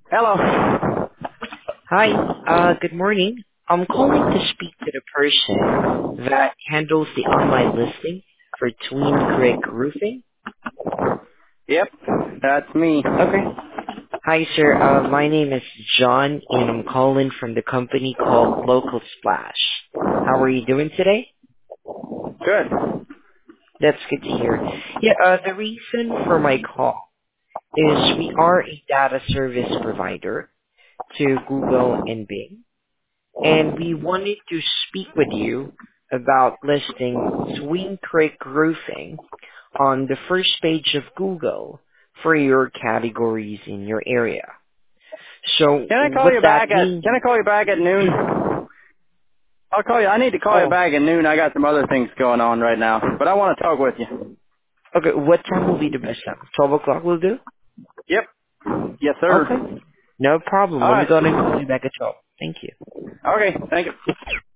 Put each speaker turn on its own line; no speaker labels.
Hello.
Hi, good morning. I'm calling to speak to the person that handles the online listing for Twin Creek Roofing.
Yep, that's me.
Okay. Hi, sir. My name is John, and I'm calling from the company called Local Splash. How are you doing today?
Good.
That's good to hear. Yeah, the reason for my call is we are a data service provider to Google and Bing, and we wanted to speak with you about listing Twin Creek Roofing on the first page of Google for your categories in your area. So
Can I call
what
you
that
back at
means,
Can I call you back at noon? I'll call you. I need to call you
oh,
back at noon. I got some other things going on right now, but I want to talk with you.
okay, what time will be the best time? 12 o'clock will do?
Yep. Yes,
Okay,
sir.
no problem.
All
Let me
right.
go ahead and call you back at 12. Thank you.
Okay. Thank you.